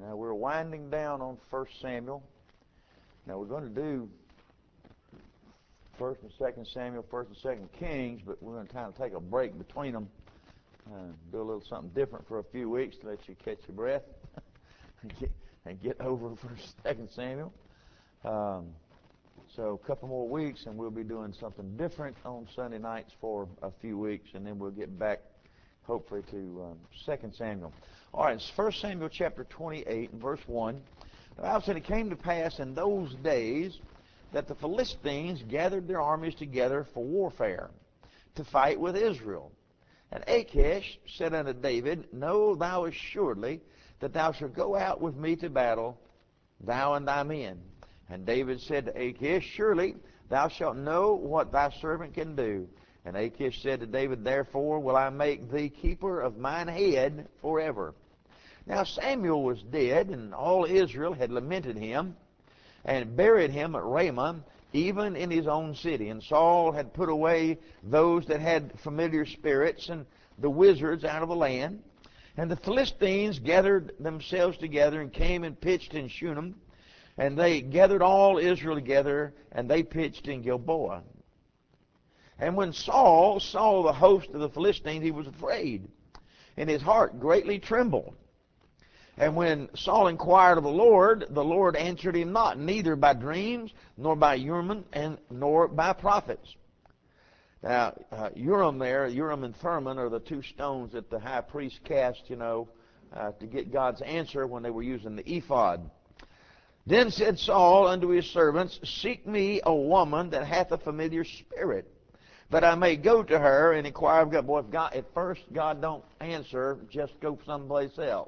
Now we're winding down on 1 Samuel. Now we're going to do 1 and 2 Samuel, 1 and 2 Kings, but we're going to kind of take a break between them and do a little something different for a few weeks to let you catch your breath and get over 1 and 2 Samuel. So a couple more weeks, and we'll be doing something different on Sunday nights for a few weeks, and then we'll get back, hopefully, to 2 Samuel. All right, it's 1 Samuel chapter 28 and verse 1. The Bible said, "It came to pass in those days that the Philistines gathered their armies together for warfare, to fight with Israel. And Achish said unto David, Know thou assuredly that thou shalt go out with me to battle, thou and thy men. And David said to Achish, Surely thou shalt know what thy servant can do. And Achish said to David, Therefore will I make thee keeper of mine head forever. Now Samuel was dead, and all Israel had lamented him, and buried him at Ramah, even in his own city. And Saul had put away those that had familiar spirits and the wizards out of the land. And the Philistines gathered themselves together and came and pitched in Shunem. And they gathered all Israel together, and they pitched in Gilboa. And when Saul saw the host of the Philistines, he was afraid, and his heart greatly trembled. And when Saul inquired of the Lord answered him not, neither by dreams, nor by Urim, nor by prophets." Now, Urim and Thummim are the two stones that the high priest cast, to get God's answer when they were using the ephod. "Then said Saul unto his servants, Seek me a woman that hath a familiar spirit, that I may go to her and inquire of God." Boy, if first God don't answer, just go someplace else.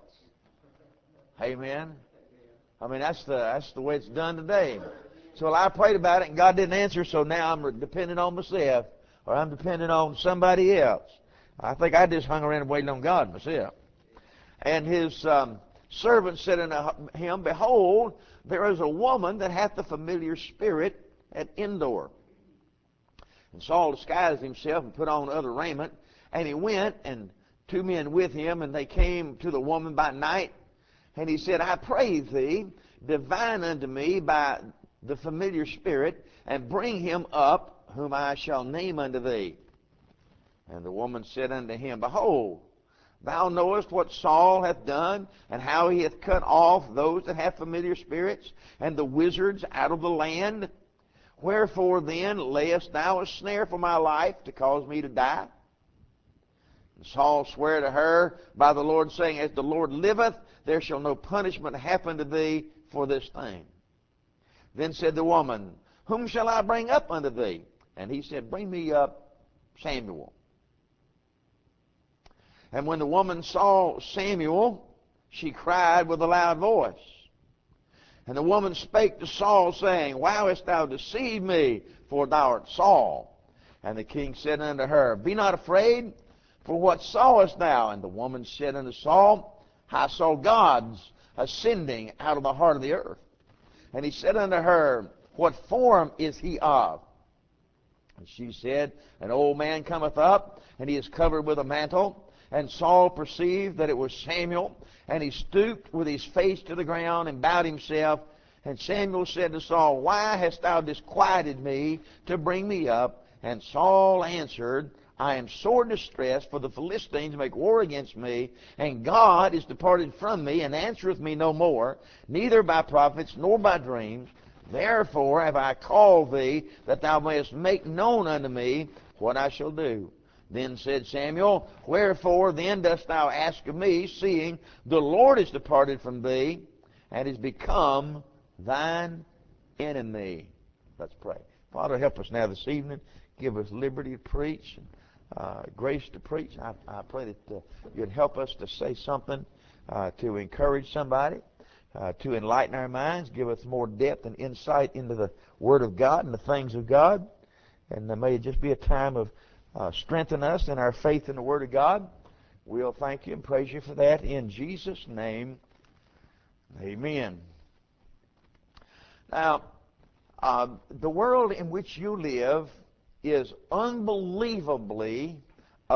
Amen. I mean, that's the way it's done today. So I prayed about it, and God didn't answer, so now I'm depending on myself, or I'm depending on somebody else. I think I just hung around and waited on God myself. And his servant said unto him, Behold, there is a woman that hath the familiar spirit at Endor. And Saul disguised himself and put on other raiment, and he went, and 2 men with him, and they came to the woman by night. And he said, I pray thee, divine unto me by the familiar spirit, and bring him up, whom I shall name unto thee. And the woman said unto him, Behold, thou knowest what Saul hath done, and how he hath cut off those that have familiar spirits, and the wizards out of the land. Wherefore then layest thou a snare for my life, to cause me to die? And Saul sware to her by the Lord, saying, As the Lord liveth, there shall no punishment happen to thee for this thing. Then said the woman, Whom shall I bring up unto thee? And he said, Bring me up Samuel. And when the woman saw Samuel, she cried with a loud voice. And the woman spake to Saul, saying, Why hast thou deceived me? For thou art Saul. And the king said unto her, Be not afraid, for what sawest thou? And the woman said unto Saul, I saw gods ascending out of the heart of the earth. And he said unto her, What form is he of? And she said, An old man cometh up, and he is covered with a mantle. And Saul perceived that it was Samuel, and he stooped with his face to the ground and bowed himself. And Samuel said to Saul, Why hast thou disquieted me to bring me up? And Saul answered, I am sore distressed, for the Philistines make war against me, and God is departed from me, and answereth me no more, neither by prophets nor by dreams. Therefore have I called thee, that thou mayest make known unto me what I shall do. Then said Samuel, Wherefore then dost thou ask of me, seeing the Lord is departed from thee, and is become thine enemy? Let's pray. Father, help us now this evening. Give us liberty to preach, and grace to preach. I pray that you'd help us to say something to encourage somebody, to enlighten our minds, give us more depth and insight into the Word of God and the things of God. And may it just be a time of strengthen us in our faith in the Word of God. We'll thank you and praise you for that. In Jesus' name, amen. Now, the world in which you live is unbelievably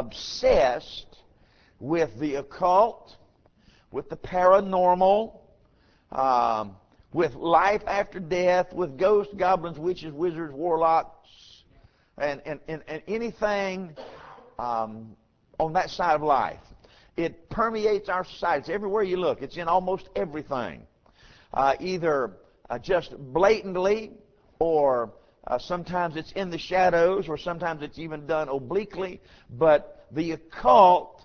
obsessed with the occult, with the paranormal, with life after death, with ghosts, goblins, witches, wizards, warlocks, and anything on that side of life. It permeates our society. It's everywhere you look. It's in almost everything. Either just blatantly, or sometimes it's in the shadows, or sometimes it's even done obliquely. But the occult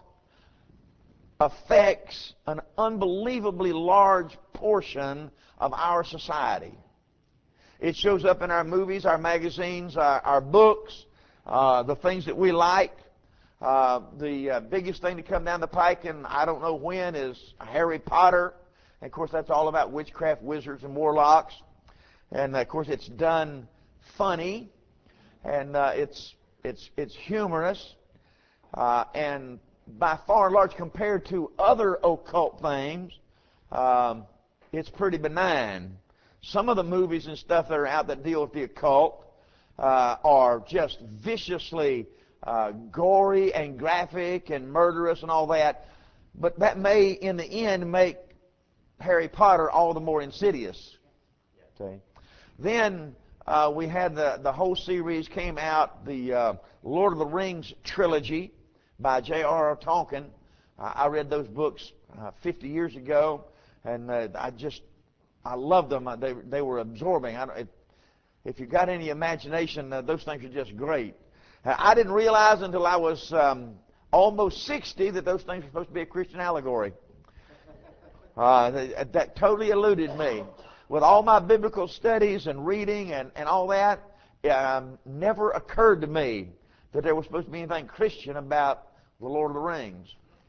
affects an unbelievably large portion of our society. It shows up in our movies, our magazines, our books, the things that we like. The biggest thing to come down the pike, and I don't know when, is Harry Potter. And of course, that's all about witchcraft, wizards, and warlocks. And of course, it's done funny, and it's humorous, and by far and large, compared to other occult things, it's pretty benign. Some of the movies and stuff that are out that deal with the occult are just viciously gory and graphic and murderous and all that. But that may, in the end, make Harry Potter all the more insidious. Okay. Then we had the whole series came out, the Lord of the Rings trilogy by J.R.R. Tolkien. I read those books 50 years ago, and I loved them. They were absorbing. If you got any imagination, those things are just great. I didn't realize until I was almost 60 that those things were supposed to be a Christian allegory. That totally eluded me. With all my biblical studies and reading and all that, never occurred to me that there was supposed to be anything Christian about the Lord of the Rings.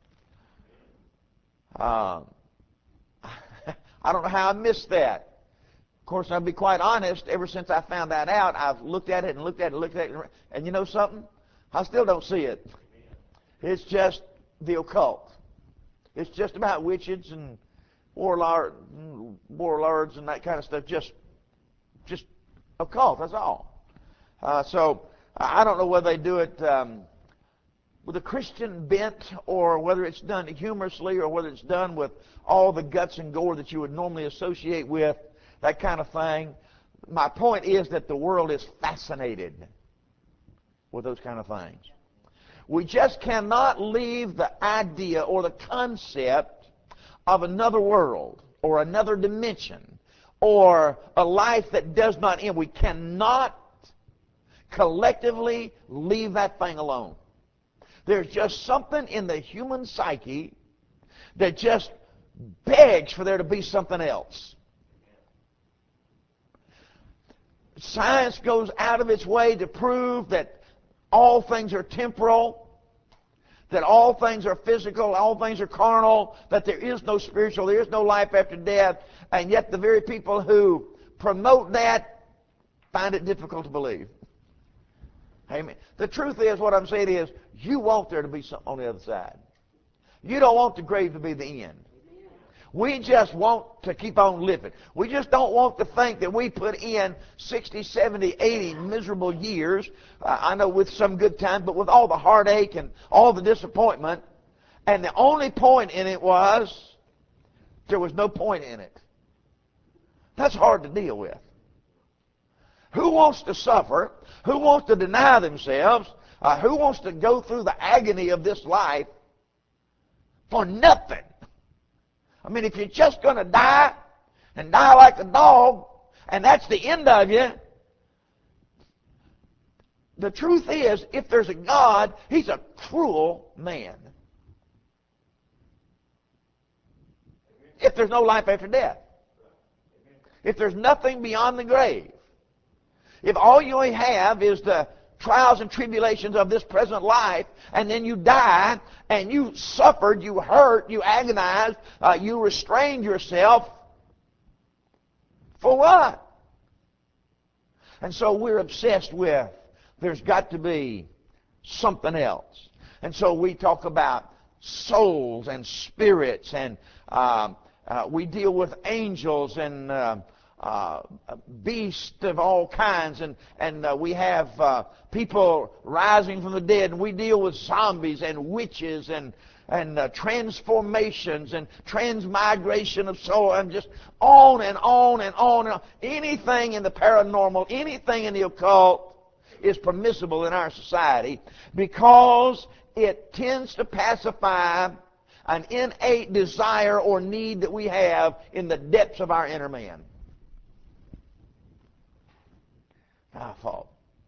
I don't know how I missed that. Of course, I'll be quite honest, ever since I found that out, I've looked at it and looked at it and looked at it, and you know something? I still don't see it. It's just the occult. It's just about witches and warlords and that kind of stuff. Just occult, that's all. So I don't know whether they do it with a Christian bent, or whether it's done humorously, or whether it's done with all the guts and gore that you would normally associate with that kind of thing. My point is that the world is fascinated with those kind of things. We just cannot leave the idea or the concept of another world or another dimension or a life that does not end. We cannot collectively leave that thing alone. There's just something in the human psyche that just begs for there to be something else. Science goes out of its way to prove that all things are temporal, that all things are physical, all things are carnal, that there is no spiritual, there is no life after death, and yet the very people who promote that find it difficult to believe. Amen. The truth is, what I'm saying is, you want there to be something on the other side. You don't want the grave to be the end. We just want to keep on living. We just don't want to think that we put in 60, 70, 80 miserable years, I know with some good times, but with all the heartache and all the disappointment, and the only point in it was there was no point in it. That's hard to deal with. Who wants to suffer? Who wants to deny themselves? Who wants to go through the agony of this life for nothing? I mean, if you're just going to die and die like a dog, and that's the end of you, the truth is, if there's a God, He's a cruel man. If there's no life after death. If there's nothing beyond the grave. If all you have is the trials and tribulations of this present life, and then you die, and you suffered, you hurt, you agonized, you restrained yourself, for what? And so we're obsessed with, there's got to be something else. And so we talk about souls and spirits, and we deal with angels and beasts of all kinds, and we have people rising from the dead, and we deal with zombies and witches and transformations and transmigration of soul, and just on and on and on and on. Anything in the paranormal, anything in the occult is permissible in our society because it tends to pacify an innate desire or need that we have in the depths of our inner man. I thought,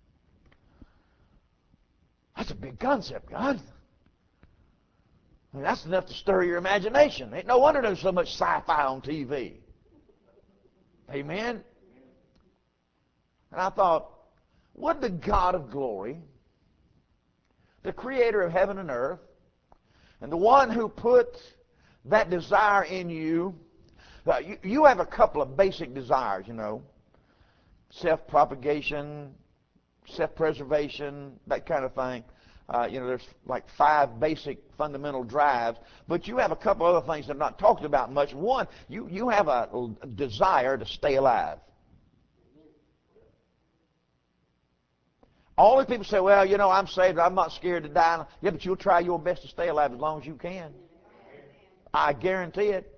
that's a big concept, God. I mean, that's enough to stir your imagination. Ain't no wonder there's so much sci-fi on TV. Amen? And I thought, would the God of glory, the creator of heaven and earth, and the one who put that desire in you, you have a couple of basic desires, you know, self-propagation, self-preservation, that kind of thing. There's like 5 basic fundamental drives, but you have a couple other things that are not talked about much. One, you have a desire to stay alive. All these people say, well, you know, I'm saved, I'm not scared to die. Yeah, but you'll try your best to stay alive as long as you can. I guarantee it.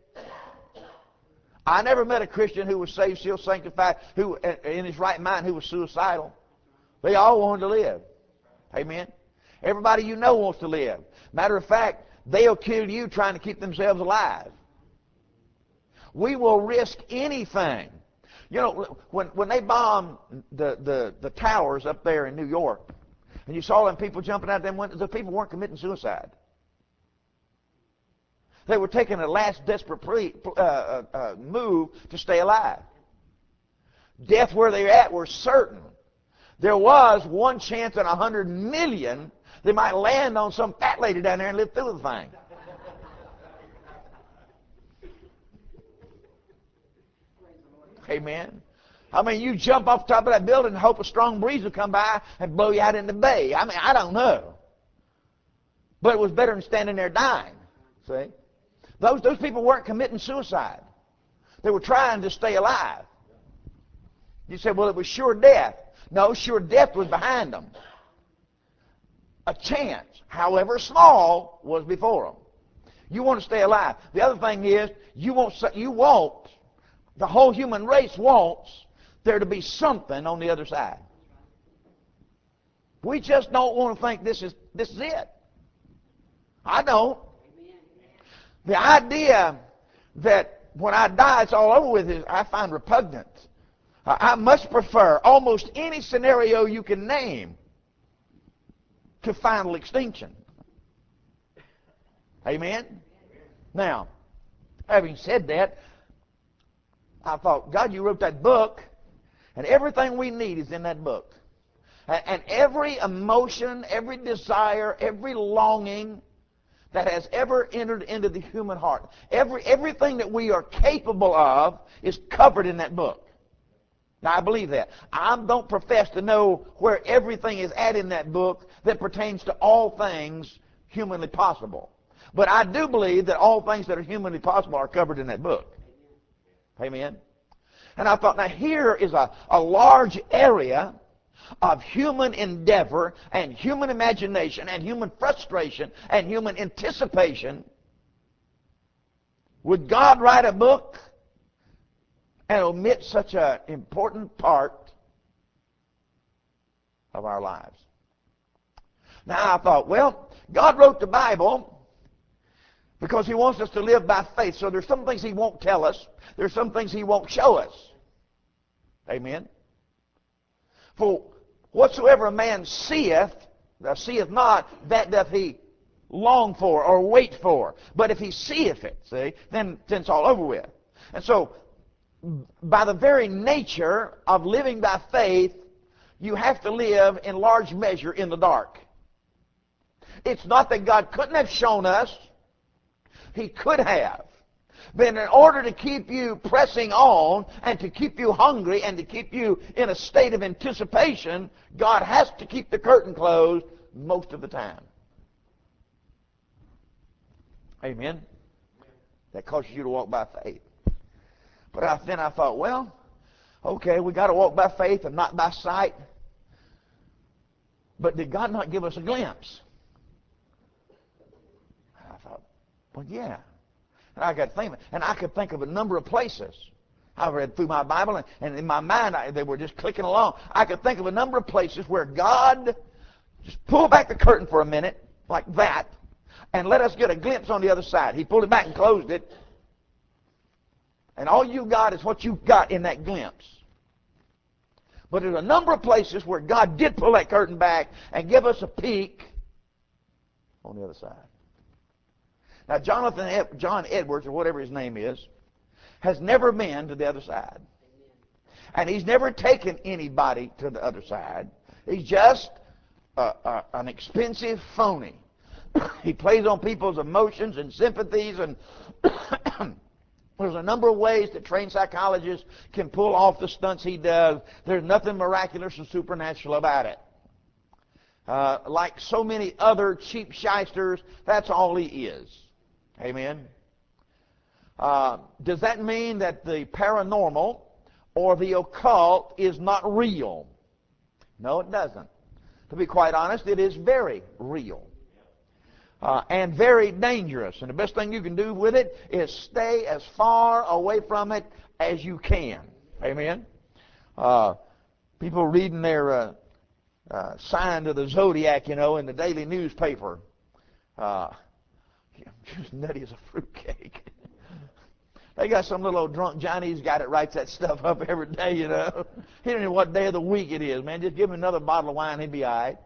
I never met a Christian who was saved, still sanctified, who in his right mind, who was suicidal. They all wanted to live. Amen. Everybody you know wants to live. Matter of fact, they'll kill you trying to keep themselves alive. We will risk anything. You know, when they bombed the towers up there in New York, and you saw them people jumping out them windows, the people weren't committing suicide. They were taking a last desperate move to stay alive. Death where they were at were certain. There was one chance in 100 million they might land on some fat lady down there and live through the thing. Amen. I mean, you jump off the top of that building and hope a strong breeze will come by and blow you out in the bay. I mean, I don't know. But it was better than standing there dying. See? Those people weren't committing suicide. They were trying to stay alive. You said, well, it was sure death. No, sure death was behind them. A chance, however small, was before them. You want to stay alive. The other thing is, the whole human race wants there to be something on the other side. We just don't want to think this is it. I don't. The idea that when I die it's all over with is I find repugnant. I much prefer almost any scenario you can name to final extinction. Amen? Now, having said that, I thought, God, you wrote that book, and everything we need is in that book. And every emotion, every desire, every longing that has ever entered into the human heart, everything that we are capable of is covered in that book. Now, I believe that. I don't profess to know where everything is at in that book that pertains to all things humanly possible. But I do believe that all things that are humanly possible are covered in that book. Amen? And I thought, now here is a large area of human endeavor and human imagination and human frustration and human anticipation. Would God write a book and omit such an important part of our lives? Now I thought, well, God wrote the Bible because He wants us to live by faith. So there's some things He won't tell us. There's some things He won't show us. Amen? For whatsoever a man seeth not, that doth he long for or wait for. But if he seeth it, see, then it's all over with. And so, by the very nature of living by faith, you have to live in large measure in the dark. It's not that God couldn't have shown us. He could have. But in order to keep you pressing on and to keep you hungry and to keep you in a state of anticipation, God has to keep the curtain closed most of the time. Amen? That causes you to walk by faith. But then I thought, well, okay, we got to walk by faith and not by sight. But did God not give us a glimpse? Well, yeah. And I got think, and I could think of a number of places. I read through my Bible, and in my mind, they were just clicking along. I could think of a number of places where God just pulled back the curtain for a minute, like that, and let us get a glimpse on the other side. He pulled it back and closed it. And all you got is what you got in that glimpse. But there's a number of places where God did pull that curtain back and give us a peek on the other side. Now, John Edwards, or whatever his name is, has never been to the other side. And he's never taken anybody to the other side. He's just an expensive phony. He plays on people's emotions and sympathies, and there's a number of ways that trained psychologists can pull off the stunts he does. There's nothing miraculous or supernatural about it. Like so many other cheap shysters, that's all he is. Amen? Does that mean that the paranormal or the occult is not real? No, it doesn't. To be quite honest, it is very real. And very dangerous. And the best thing you can do with it is stay as far away from it as you can. Amen? People reading their sign to the zodiac, in the daily newspaper. Just nutty as a fruitcake. They got some little old drunk Chinese guy that writes that stuff up every day, He don't know what day of the week it is, man. Just give him another bottle of wine, he'd be all right.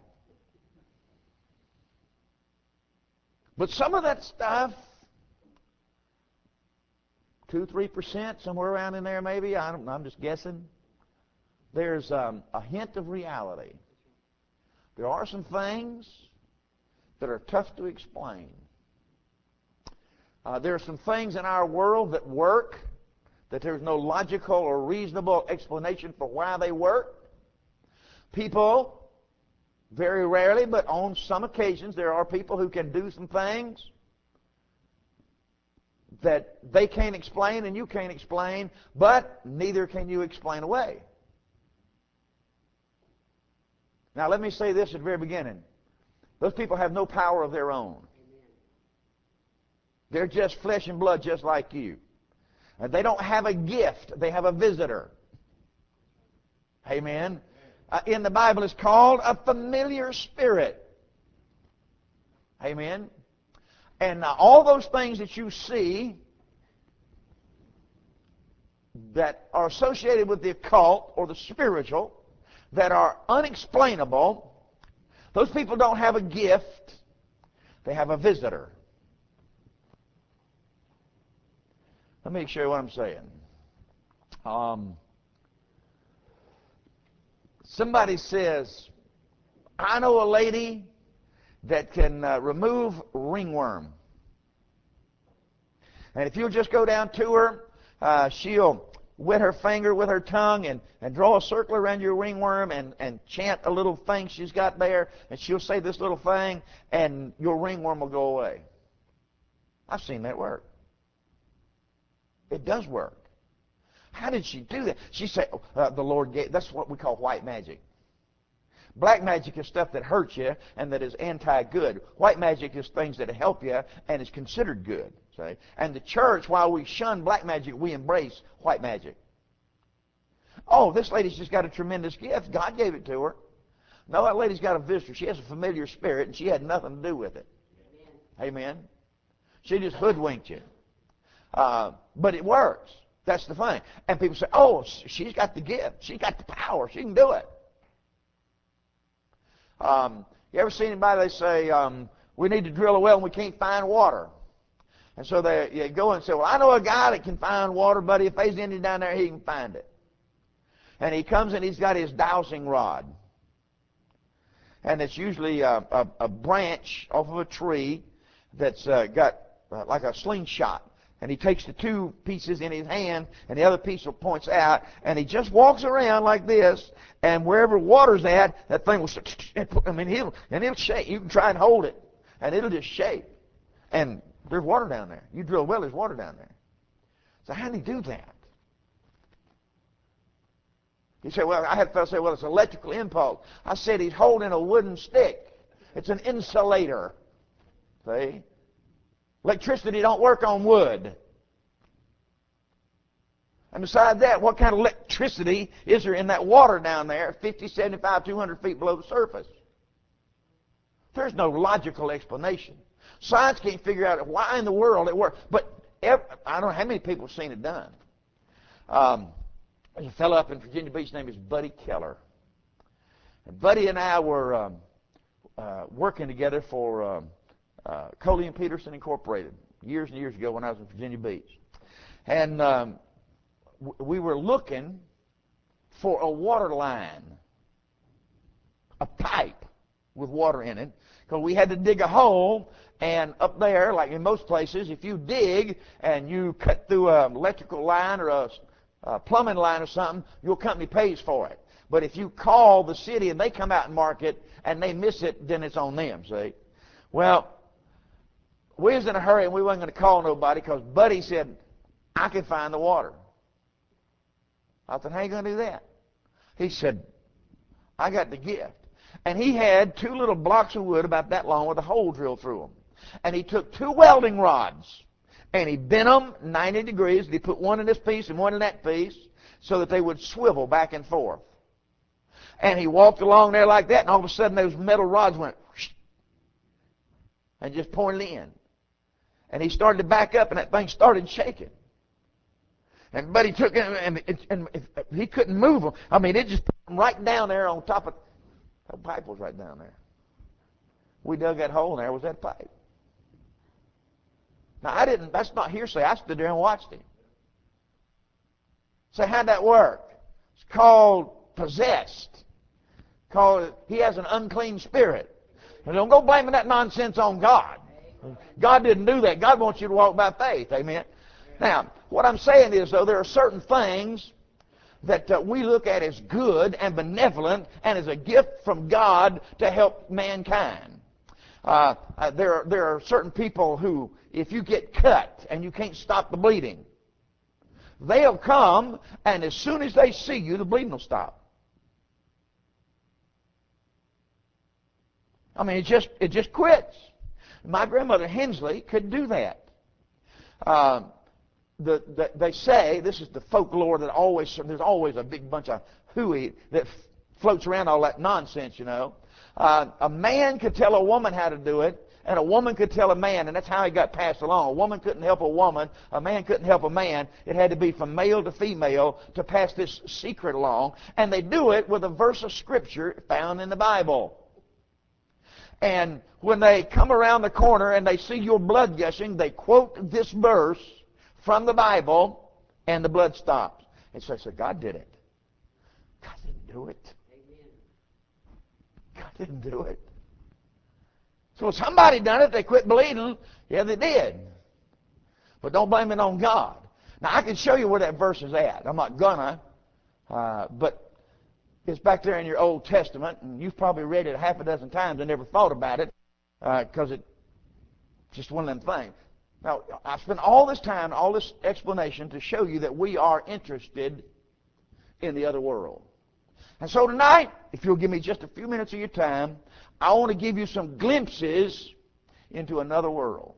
But some of that stuff, 2-3%, somewhere around in there maybe, I don't know, I'm just guessing. There's a hint of reality. There are some things that are tough to explain. There are some things in our world that work, that there's no logical or reasonable explanation for why they work. People, very rarely, but on some occasions, there are people who can do some things that they can't explain and you can't explain, but neither can you explain away. Now, let me say this at the very beginning. Those people have no power of their own. They're just flesh and blood just like you. And they don't have a gift. They have a visitor. Amen. In the Bible, it's called a familiar spirit. Amen. And all those things that you see that are associated with the occult or the spiritual, that are unexplainable, those people don't have a gift. They have a visitor. Let me show you what I'm saying. Somebody says, I know a lady that can remove ringworm. And if you'll just go down to her, she'll wet her finger with her tongue and draw a circle around your ringworm and chant a little thing she's got there, and she'll say this little thing, and your ringworm will go away. I've seen that work. It does work. How did she do that? She said, the Lord gave, that's what we call white magic. Black magic is stuff that hurts you and that is anti-good. White magic is things that help you and is considered good. See? And the church, while we shun black magic, we embrace white magic. Oh, this lady's just got a tremendous gift. God gave it to her. No, that lady's got a visitor. She has a familiar spirit, and she had nothing to do with it. Amen. She just hoodwinked you. But it works. That's the thing. And people say, oh, she's got the gift. She's got the power. She can do it. You ever seen anybody, they say, we need to drill a well and we can't find water. And so they go and say, well, I know a guy that can find water, buddy. If there's any down there, he can find it. And he comes and he's got his dowsing rod. And it's usually a branch off of a tree that's got like a slingshot. And he takes the two pieces in his hand, and the other piece points out, and he just walks around like this, and wherever water's at, that thing will, I mean, it'll shake. You can try and hold it, and it'll just shake. And there's water down there. You drill a well, there's water down there. So how do you do that? You say, well, I had a fellow say, well, it's electrical impulse. I said, he's holding a wooden stick. It's an insulator. See? Electricity don't work on wood. And besides that, what kind of electricity is there in that water down there 50, 75, 200 feet below the surface? There's no logical explanation. Science can't figure out why in the world it works. But I don't know how many people have seen it done. There's a fellow up in Virginia Beach, his name is Buddy Keller. And Buddy and I were working together for Coley and Peterson Incorporated years and years ago when I was in Virginia Beach. And we were looking for a water line, a pipe with water in it, because we had to dig a hole. And up there, like in most places, if you dig and you cut through an electrical line or a plumbing line or something, your company pays for it. But if you call the city and they come out and mark it and they miss it, then it's on them, see? Well, we was in a hurry and we wasn't going to call nobody because Buddy said, I can find the water. I said, how are you going to do that? He said, I got the gift. And he had 2 little blocks of wood about that long with a hole drilled through them. And he took 2 welding rods and he bent them 90 degrees. And he put one in this piece and one in that piece so that they would swivel back and forth. And he walked along there like that, and all of a sudden those metal rods went whoosh, and just pointed in. And he started to back up, and that thing started shaking. And Buddy took it, and he couldn't move them. I mean, it just put them right down there on top of the pipe was right down there. We dug that hole, and there was that pipe. Now, I didn't, that's not hearsay. I stood there and watched him. So how'd that work? It's called possessed. He has an unclean spirit. Now, don't go blaming that nonsense on God. God didn't do that. God wants you to walk by faith. Amen. Now, what I'm saying is, though, there are certain things that we look at as good and benevolent and as a gift from God to help mankind. There are certain people who, if you get cut and you can't stop the bleeding, they'll come, and as soon as they see you, the bleeding will stop. I mean, it just quits. My grandmother Hensley could do that. They say, this is the folklore that there's always a big bunch of hooey that floats around all that nonsense, you know. A man could tell a woman how to do it, and a woman could tell a man, and that's how it got passed along. A woman couldn't help a woman. A man couldn't help a man. It had to be from male to female to pass this secret along. And they do it with a verse of Scripture found in the Bible. And when they come around the corner and they see your blood gushing, they quote this verse from the Bible, and the blood stops. And so they say, God did it. God didn't do it. God didn't do it. So somebody done it, they quit bleeding. Yeah, they did. But don't blame it on God. Now, I can show you where that verse is at. I'm not gonna. But it's back there in your Old Testament, and you've probably read it 6 times and never thought about it because it's just one of them things. Now, I spent all this time, all this explanation to show you that we are interested in the other world. And so tonight, if you'll give me just a few minutes of your time, I want to give you some glimpses into another world.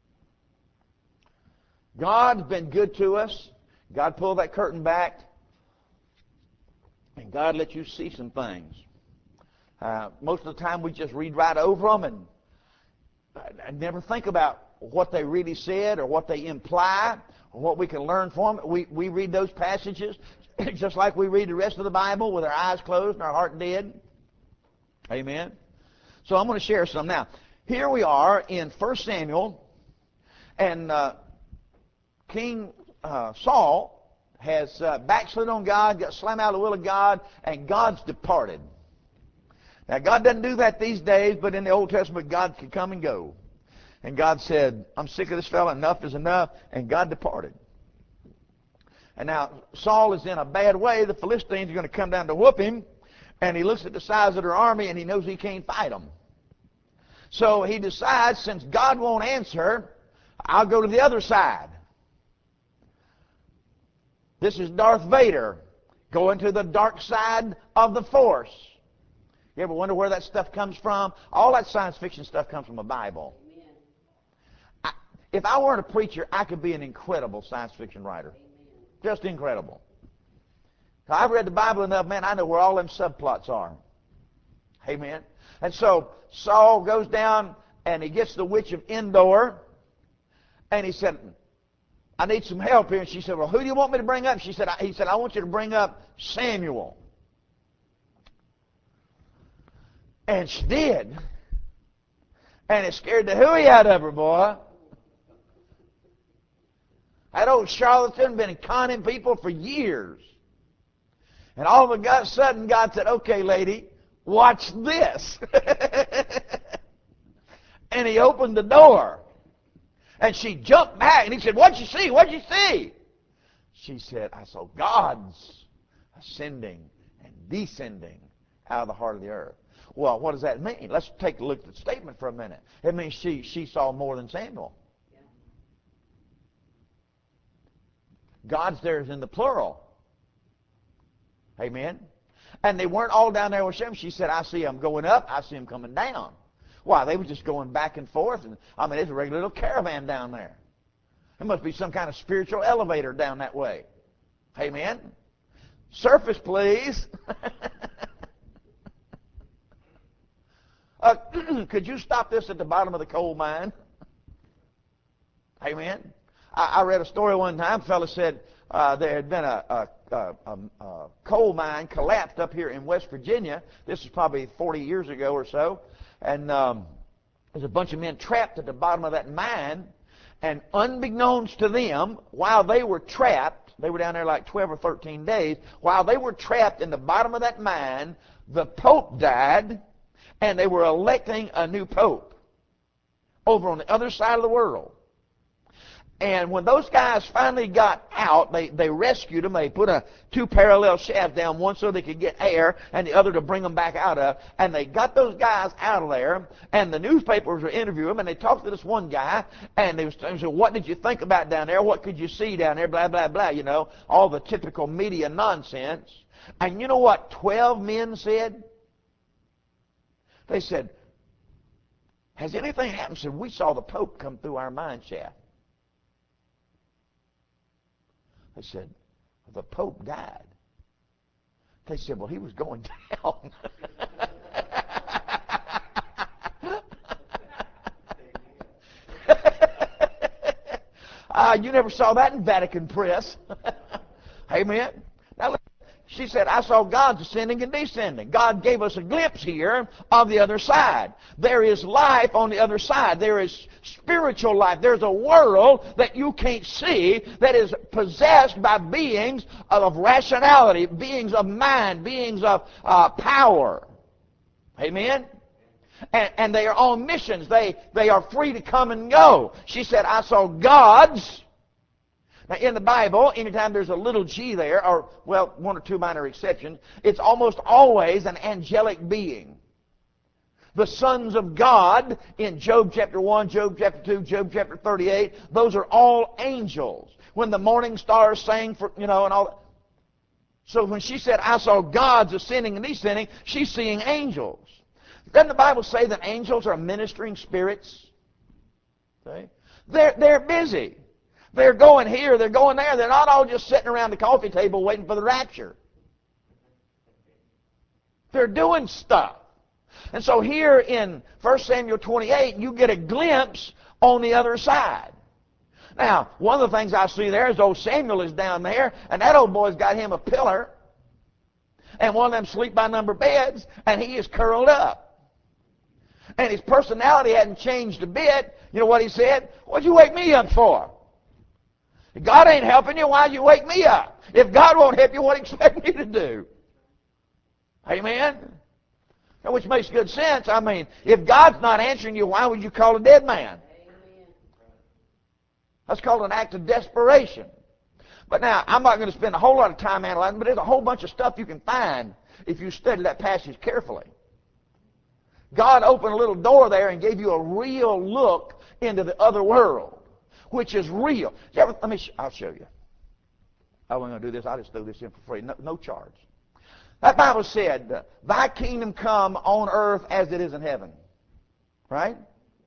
God's been good to us. God pulled that curtain back, and God let you see some things. Most of the time, we just read right over them and never think about what they really said or what they imply or what we can learn from them. We read those passages just like we read the rest of the Bible with our eyes closed and our heart dead. Amen. So I'm going to share some. Now, here we are in 1 Samuel, and King Saul has backslid on God, got slammed out of the will of God, and God's departed. Now, God doesn't do that these days, but in the Old Testament, God could come and go. And God said, I'm sick of this fellow, enough is enough, and God departed. And now, Saul is in a bad way. The Philistines are going to come down to whoop him, and he looks at the size of their army, and he knows he can't fight them. So he decides, since God won't answer, I'll go to the other side. This is Darth Vader going to the dark side of the Force. You ever wonder where that stuff comes from? All that science fiction stuff comes from the Bible. If I weren't a preacher, I could be an incredible science fiction writer. Just incredible. I've read the Bible enough, man, I know where all them subplots are. Amen. And so Saul goes down and he gets the witch of Endor, and he said, I need some help here. And she said, well, who do you want me to bring up? He said, I want you to bring up Samuel. And she did. And it scared the hooey out of her, boy. That old charlatan been conning people for years. And all of a sudden, God said, okay, lady, watch this. And he opened the door. And she jumped back, and he said, what'd you see? What'd you see? She said, I saw gods ascending and descending out of the heart of the earth. Well, what does that mean? Let's take a look at the statement for a minute. It means she saw more than Samuel. God's there is in the plural. Amen? And they weren't all down there with Shem. She said, I see them going up, I see them coming down. Why, they were just going back and forth. And I mean, there's a regular little caravan down there. There must be some kind of spiritual elevator down that way. Amen? Surface, please. Could you stop this at the bottom of the coal mine? Amen? I read a story one time. A fellow said there had been a coal mine collapsed up here in West Virginia. This is probably 40 years ago or so. And there's a bunch of men trapped at the bottom of that mine. And unbeknownst to them, while they were trapped, they were down there like 12 or 13 days, while they were trapped in the bottom of that mine, the Pope died, and they were electing a new Pope over on the other side of the world. And when those guys finally got out, they rescued them. They put two parallel shafts down, one so they could get air, and the other to bring them back out of. And they got those guys out of there, and the newspapers were interviewing them, and they talked to this one guy, and they said, what did you think about down there? What could you see down there? Blah, blah, blah, you know, all the typical media nonsense. And you know what 12 men said? They said, has anything happened? Said, we saw the Pope come through our mine shaft. They said, the Pope died. They said, well, he was going down. You never saw that in Vatican press. Amen. Now, she said, I saw God ascending and descending. God gave us a glimpse here of the other side. There is life on the other side. There is spiritual life. There's a world that you can't see that is possessed by beings of rationality, beings of mind, beings of power. Amen? And they are on missions. They are free to come and go. She said, I saw gods. Now, in the Bible, anytime there's a little g there, or, well, one or two minor exceptions, it's almost always an angelic being. The sons of God in Job chapter 1, Job chapter 2, Job chapter 38, those are all angels. When the morning stars sang, for, you know, and all that. So when she said, I saw gods ascending and descending, she's seeing angels. Doesn't the Bible say that angels are ministering spirits? Okay? They're busy. They're going here, they're going there. They're not all just sitting around the coffee table waiting for the rapture. They're doing stuff. And so here in 1 Samuel 28, you get a glimpse on the other side. Now, one of the things I see there is old Samuel is down there, and that old boy's got him a pillar, and one of them sleep-by-number beds, and he is curled up. And his personality hadn't changed a bit. You know what he said? What'd you wake me up for? If God ain't helping you, why'd you wake me up? If God won't help you, what do you expect me to do? Amen? Which makes good sense. I mean, if God's not answering you, why would you call a dead man? Amen. That's called an act of desperation. But now, I'm not going to spend a whole lot of time analyzing, but there's a whole bunch of stuff you can find if you study that passage carefully. God opened a little door there and gave you a real look into the other world, which is real. I'll show you. I wasn't going to do this. I'll just throw this in for free. No charge. That Bible said, thy kingdom come on earth as it is in heaven. Right?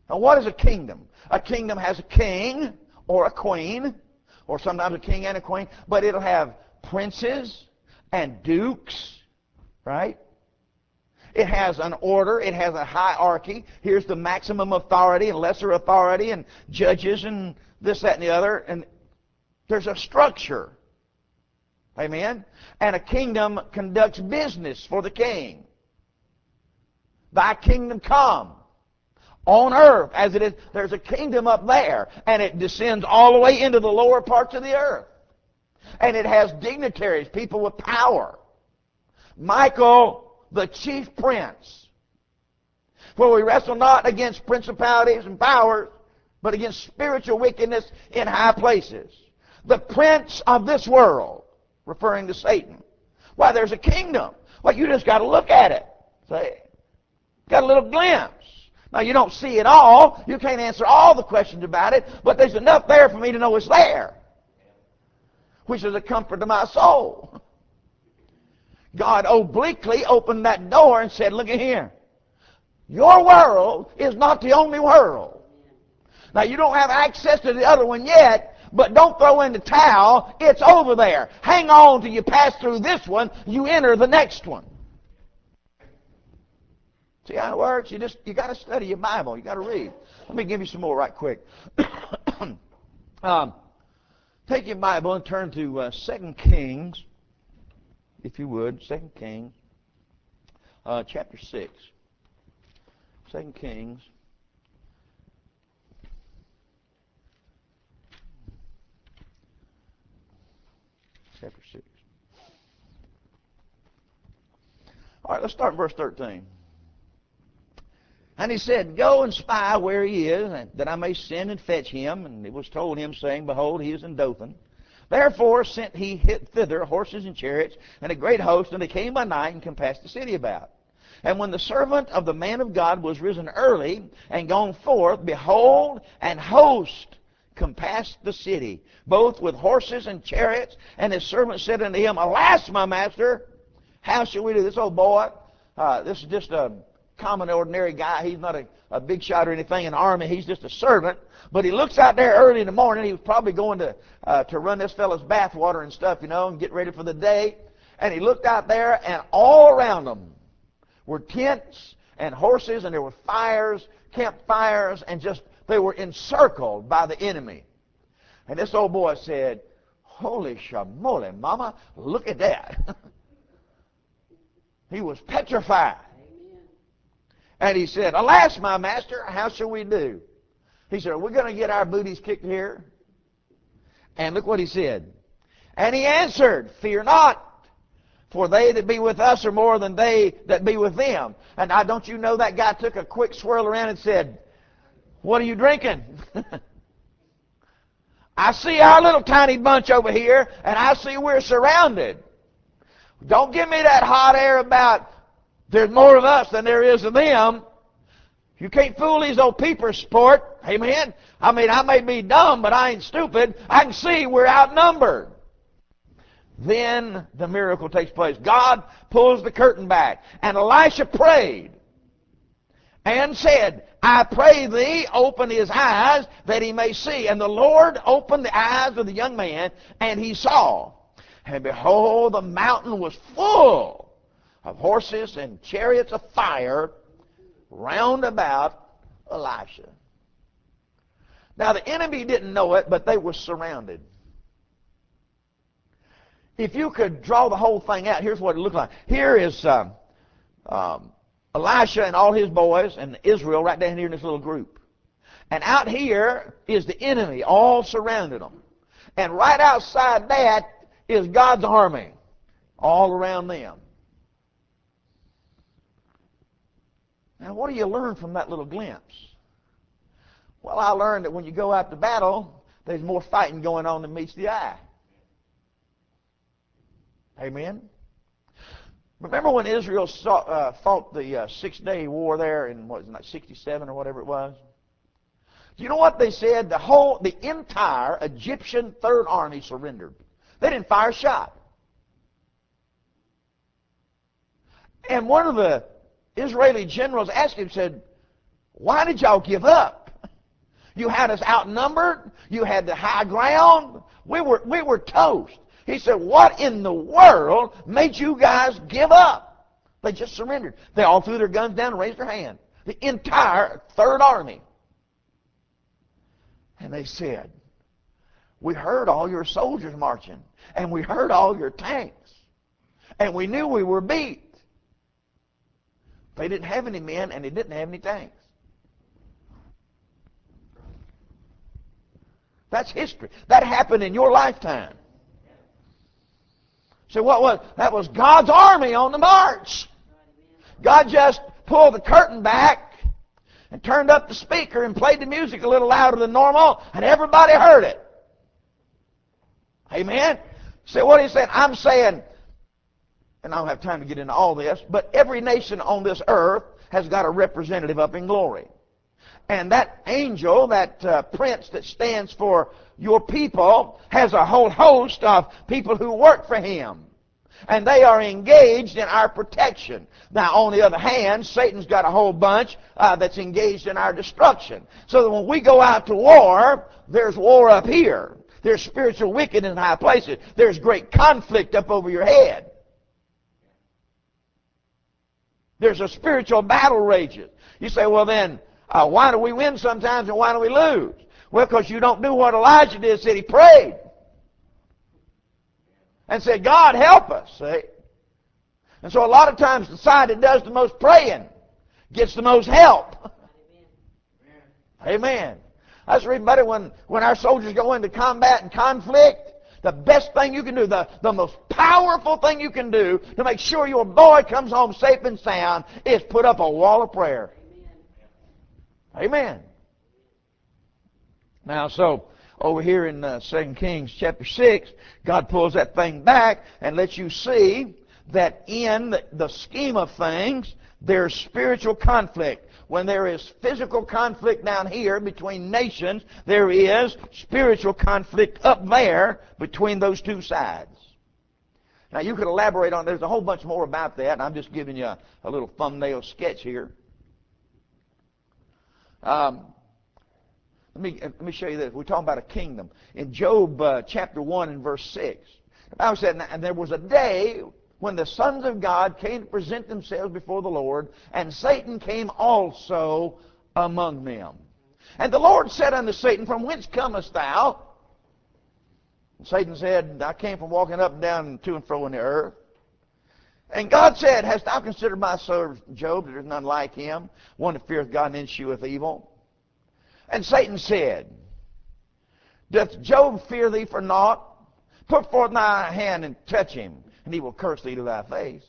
Now, what is a kingdom? A kingdom has a king or a queen, or sometimes a king and a queen, but it'll have princes and dukes, right? It has an order. It has a hierarchy. Here's the maximum authority and lesser authority and judges and this, that, and the other. And there's a structure. Amen? And a kingdom conducts business for the king. Thy kingdom come on earth as it is. There's a kingdom up there, and it descends all the way into the lower parts of the earth. And it has dignitaries, people with power. Michael, the chief prince. For we wrestle not against principalities and powers, but against spiritual wickedness in high places. The prince of this world, referring to Satan. Why, there's a kingdom. Well, you just got to look at it. Say, got a little glimpse. Now, you don't see it all. You can't answer all the questions about it, but there's enough there for me to know it's there, which is a comfort to my soul. God obliquely opened that door and said, look at here. Your world is not the only world. Now, you don't have access to the other one yet, but don't throw in the towel. It's over there. Hang on till you pass through this one. You enter the next one. See how it works? You got to study your Bible. You got to read. Let me give you some more right quick. Take your Bible and turn to 2 Kings, if you would. 2 Kings, chapter 6. 2 Kings. Chapter 6. All right, let's start in verse 13. And he said, go and spy where he is, that I may send and fetch him. And it was told him, saying, behold, he is in Dothan. Therefore sent he thither horses and chariots and a great host, and they came by night and compassed the city about. And when the servant of the man of God was risen early and gone forth, behold, an host compassed the city, both with horses and chariots. And his servant said unto him, alas, my master, how shall we do this? Old boy, this is just a common, ordinary guy. He's not a big shot or anything in the army. He's just a servant. But he looks out there early in the morning. He was probably going to run this fellow's bathwater and stuff, and get ready for the day. And he looked out there, and all around them were tents and horses, and there were fires, campfires, and just they were encircled by the enemy. And this old boy said, holy shamole, mama, look at that. He was petrified. And he said, alas, my master, how shall we do? He said, are we going to get our booties kicked here? And look what he said. And he answered, fear not, for they that be with us are more than they that be with them. And now, don't you know that guy took a quick swirl around and said, what are you drinking? I see our little tiny bunch over here, and I see we're surrounded. Don't give me that hot air about there's more of us than there is of them. You can't fool these old peepers, sport. Amen? I mean, I may be dumb, but I ain't stupid. I can see we're outnumbered. Then the miracle takes place. God pulls the curtain back. And Elisha prayed and said, I pray thee, open his eyes that he may see. And the Lord opened the eyes of the young man, and he saw. And behold, the mountain was full of horses and chariots of fire round about Elisha. Now the enemy didn't know it, but they were surrounded. If you could draw the whole thing out, here's what it looked like. Here is Elisha and all his boys and Israel right down here in this little group. And out here is the enemy, all surrounded them. And right outside that is God's army, all around them. Now, what do you learn from that little glimpse? Well, I learned that when you go out to battle, there's more fighting going on than meets the eye. Amen? Remember when Israel fought the Six-Day War there in, what was it, like 67 or whatever it was? Do you know what they said? The entire Egyptian Third Army surrendered. They didn't fire a shot. And one of the Israeli generals asked him, said, Why did y'all give up? You had us outnumbered. You had the high ground. We were toast. He said, what in the world made you guys give up? They just surrendered. They all threw their guns down and raised their hand. The entire Third Army. And they said, we heard all your soldiers marching, and we heard all your tanks, and we knew we were beat. They didn't have any men, and they didn't have any tanks. That's history. That happened in your lifetime. So what was that? Was God's army on the march. God just pulled the curtain back and turned up the speaker and played the music a little louder than normal, and everybody heard it. Amen? So what he said, I'm saying, and I don't have time to get into all this, but every nation on this earth has got a representative up in glory. And that angel, that prince that stands for your people, has a whole host of people who work for him. And they are engaged in our protection. Now, on the other hand, Satan's got a whole bunch that's engaged in our destruction. So that when we go out to war, there's war up here. There's spiritual wickedness in high places. There's great conflict up over your head. There's a spiritual battle rages. You say, well then, why do we win sometimes and why do we lose? Well, because you don't do what Elijah did. Said he prayed and said, God, help us. See? And so a lot of times the side that does the most praying gets the most help. Amen. I was reading about it when our soldiers go into combat and conflict. The best thing you can do, the most powerful thing you can do to make sure your boy comes home safe and sound is put up a wall of prayer. Amen. Now, so over here in 2 Kings chapter 6, God pulls that thing back and lets you see that in the scheme of things, there's spiritual conflict. When there is physical conflict down here between nations, there is spiritual conflict up there between those two sides. Now, you could elaborate on, there's a whole bunch more about that, and I'm just giving you a little thumbnail sketch here. Let me show you this. We're talking about a kingdom. In Job chapter 1 and verse 6, the Bible said, and there was a day when the sons of God came to present themselves before the Lord, and Satan came also among them. And the Lord said unto Satan, from whence comest thou? And Satan said, I came from walking up and down and to and fro in the earth. And God said, hast thou considered my servant Job, that there is none like him, one that feareth God and escheweth evil? And Satan said, doth Job fear thee for naught? Put forth thy hand and touch him, and he will curse thee to thy face.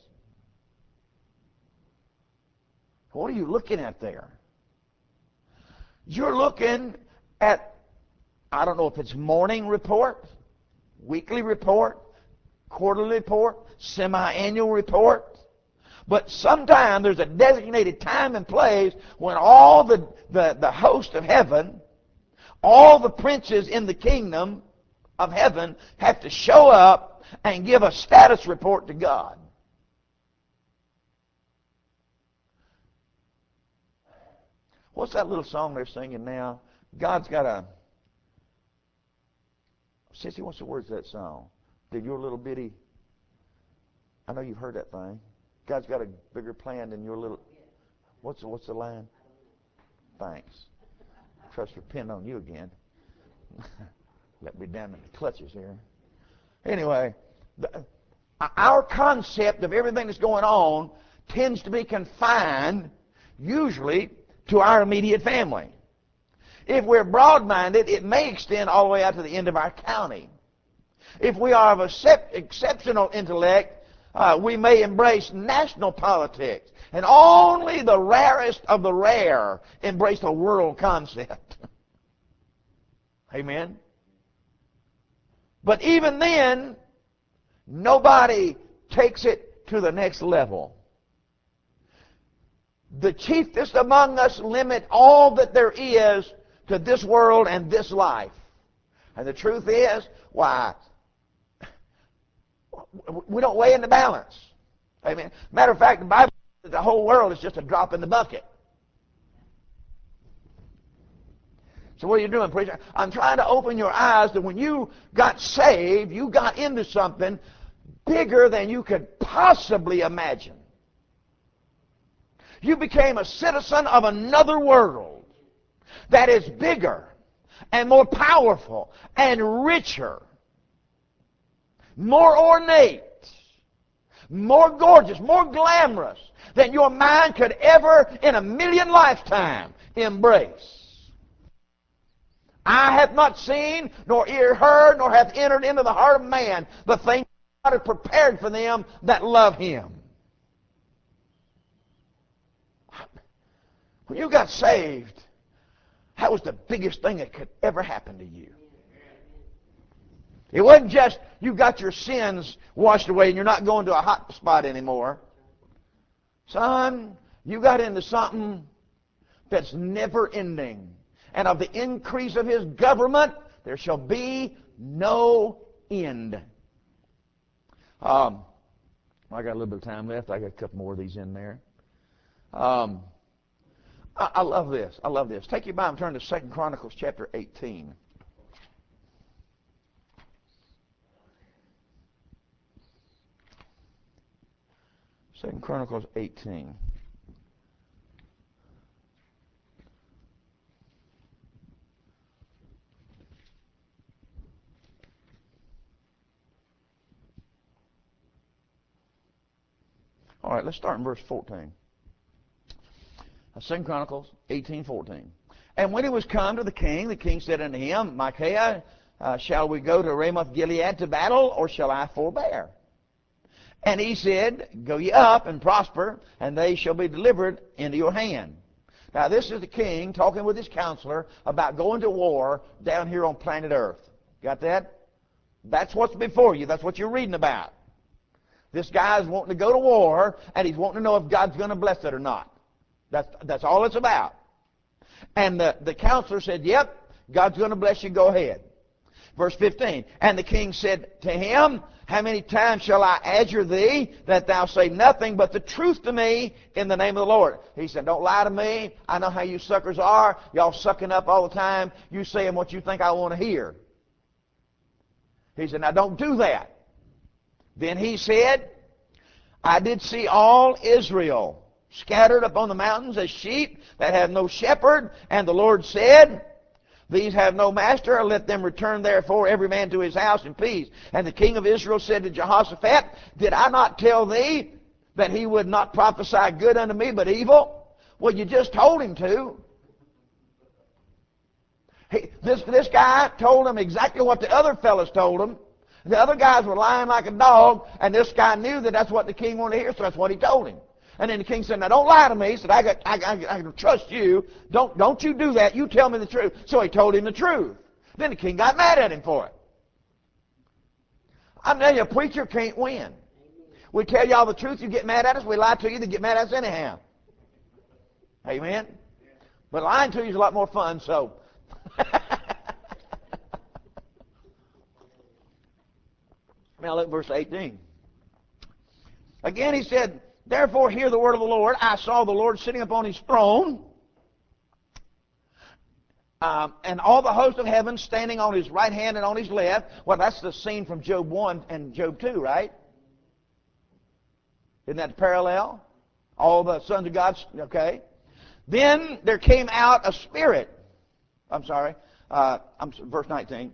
What are you looking at there? You're looking at, I don't know if it's morning report, weekly report, quarterly report, semi-annual report. But sometime there's a designated time and place when all the host of heaven, all the princes in the kingdom of heaven have to show up and give a status report to God. What's that little song they're singing now? God's got a... Sissy, what's the words of that song? Did your little bitty... I know you've heard that thing. God's got a bigger plan than your little... What's the line? Thanks. Trust depend on you again. Let me down in the clutches here. Anyway, our concept of everything that's going on tends to be confined, usually, to our immediate family. If we're broad-minded, it may extend all the way out to the end of our county. If we are of exceptional intellect, we may embrace national politics. And only the rarest of the rare embrace the world concept. Amen? But even then, nobody takes it to the next level. The chiefest among us limit all that there is to this world and this life. And the truth is, why, we don't weigh in the balance. Amen. Matter of fact, the Bible says that the whole world is just a drop in the bucket. So what are you doing, preacher? I'm trying to open your eyes that when you got saved, you got into something bigger than you could possibly imagine. You became a citizen of another world that is bigger and more powerful and richer, more ornate, more gorgeous, more glamorous than your mind could ever in a million lifetimes embrace. Eye hath not seen, nor ear heard, nor hath entered into the heart of man the things God hath prepared for them that love Him. When you got saved, that was the biggest thing that could ever happen to you. It wasn't just you got your sins washed away and you're not going to a hot spot anymore. Son, you got into something that's never ending. And of the increase of His government, there shall be no end. I got a little bit of time left. I got a couple more of these in there. I love this. I love this. Take your Bible and turn to 2 Chronicles chapter 18. Second Chronicles 18. All right, let's start in verse 14. 2 Chronicles 18:14. And when it was come to the king said unto him, Micaiah, shall we go to Ramoth Gilead to battle, or shall I forbear? And he said, Go ye up and prosper, and they shall be delivered into your hand. Now this is the king talking with his counselor about going to war down here on planet Earth. Got that? That's what's before you. That's what you're reading about. This guy's wanting to go to war, and he's wanting to know if God's going to bless it or not. That's all it's about. And the counselor said, Yep, God's going to bless you. Go ahead. Verse 15. And the king said to him, How many times shall I adjure thee that thou say nothing but the truth to me in the name of the Lord? He said, Don't lie to me. I know how you suckers are. Y'all sucking up all the time. You saying what you think I want to hear. He said, Now don't do that. Then he said, I did see all Israel scattered upon the mountains as sheep that have no shepherd. And the Lord said, These have no master, let them return therefore every man to his house in peace. And the king of Israel said to Jehoshaphat, Did I not tell thee that he would not prophesy good unto me, but evil? Well, you just told him to. This guy told him exactly what the other fellas told him. The other guys were lying like a dog, and this guy knew that that's what the king wanted to hear, so that's what he told him. And then the king said, Now don't lie to me. He said, I can trust you. Don't you do that. You tell me the truth. So he told him the truth. Then the king got mad at him for it. I'm telling you, a preacher can't win. We tell y'all the truth, you get mad at us. We lie to you, they get mad at us anyhow. Amen? But lying to you is a lot more fun, so... Now look at verse 18. Again he said, Therefore hear the word of the Lord. I saw the Lord sitting upon his throne, and all the host of heaven standing on his right hand and on his left. Well, that's the scene from Job 1 and Job 2, right? Isn't that parallel? All the sons of God, okay. Then there came out a spirit. I'm sorry, verse 19.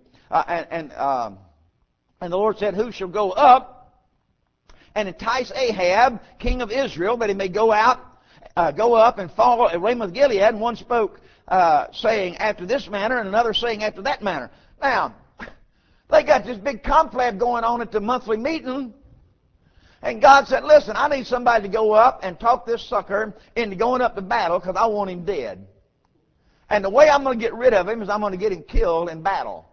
And the Lord said, Who shall go up and entice Ahab, king of Israel, that he may go up and fall at Ramoth Gilead? And one spoke, saying after this manner, and another saying after that manner. Now, they got this big confab going on at the monthly meeting, and God said, Listen, I need somebody to go up and talk this sucker into going up to battle, because I want him dead. And the way I'm going to get rid of him is I'm going to get him killed in battle.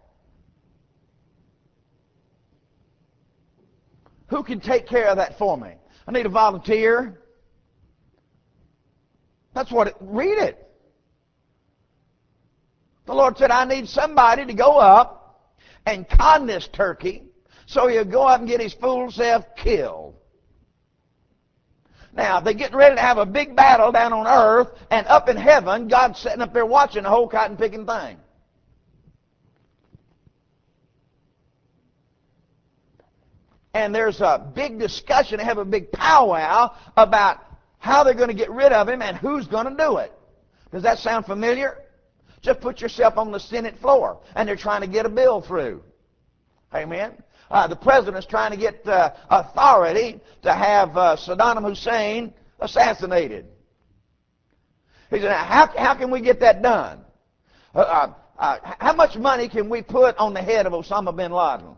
Who can take care of that for me? I need a volunteer. That's what read it. The Lord said, I need somebody to go up and con this turkey so he'll go up and get his fool self killed. Now, they're getting ready to have a big battle down on earth, and up in heaven, God's sitting up there watching the whole cotton-picking thing. and there's a big discussion. They have a big powwow about how they're going to get rid of him and who's going to do it. Does that sound familiar? Just put yourself on the Senate floor, and they're trying to get a bill through. Amen? The president's trying to get authority to have Saddam Hussein assassinated. He said, how can we get that done? How much money can we put on the head of Osama bin Laden?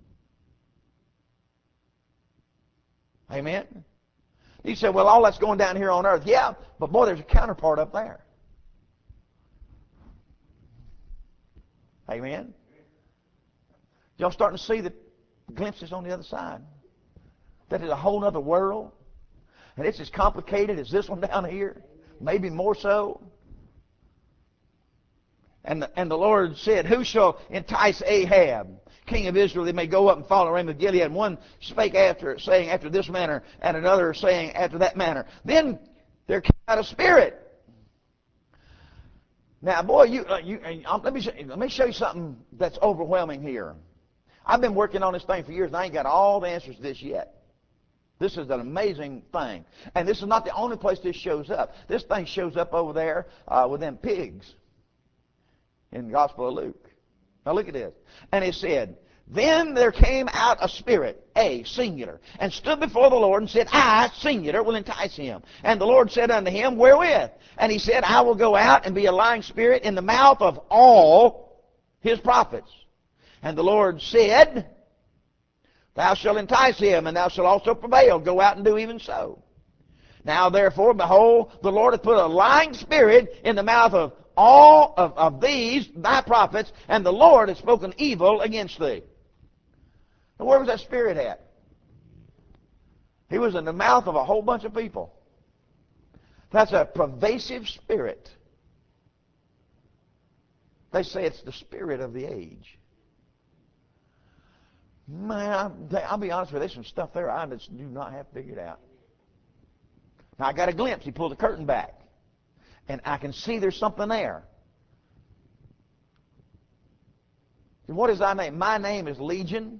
Amen? He said, well, all that's going down here on earth. Yeah, but boy, there's a counterpart up there. Amen? Y'all starting to see the glimpses on the other side? That is a whole other world. And it's as complicated as this one down here. Maybe more so. And the Lord said, who shall entice Ahab, king of Israel, that may go up and fall in the Ramoth Gilead? And one spake after, saying after this manner, and another saying after that manner. Then there came out a spirit. Now, boy, let me show you something that's overwhelming here. I've been working on this thing for years, and I ain't got all the answers to this yet. This is an amazing thing. And this is not the only place this shows up. This thing shows up over there with them pigs in the Gospel of Luke. Now look at this. And it said, then there came out a spirit, a singular, and stood before the Lord and said, I, singular, will entice him. And the Lord said unto him, wherewith? And he said, I will go out and be a lying spirit in the mouth of all his prophets. And the Lord said, thou shalt entice him, and thou shalt also prevail. Go out and do even so. Now therefore, behold, the Lord hath put a lying spirit in the mouth of all of these thy prophets, and the Lord hath spoken evil against thee. Now, where was that spirit at? He was in the mouth of a whole bunch of people. That's a pervasive spirit. They say it's the spirit of the age. Man, I'll be honest with you, there's some stuff there I just do not have figured out. Now, I got a glimpse. He pulled the curtain back. And I can see there's something there. And what is thy name? My name is Legion.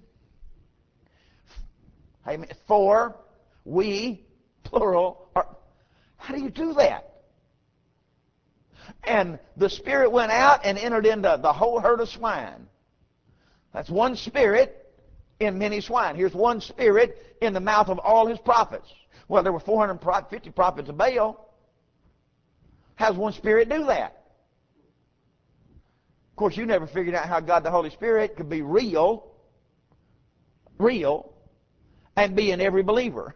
For, we, plural. How do you do that? And the spirit went out and entered into the whole herd of swine. That's one spirit in many swine. Here's one spirit in the mouth of all his prophets. Well, there were 450 prophets of Baal. How does one spirit do that? Of course, you never figured out how God the Holy Spirit could be real, and be in every believer.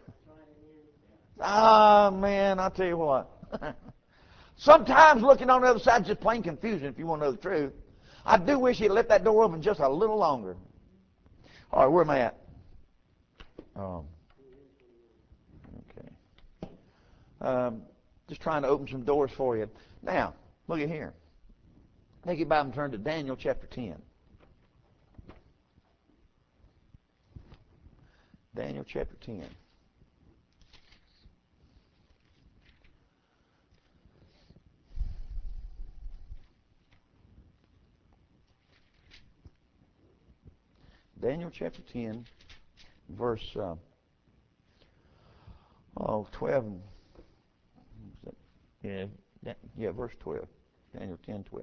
Ah, man, I'll tell you what. Sometimes looking on the other side is just plain confusion, if you want to know the truth. I do wish he'd left that door open just a little longer. All right, where am I at? Okay. Just trying to open some doors for you. Now, look at here. Take your Bible and turn to Daniel chapter 10. Daniel chapter 10. Daniel chapter 10, verse 12. Yeah, verse 12. Daniel 10:12.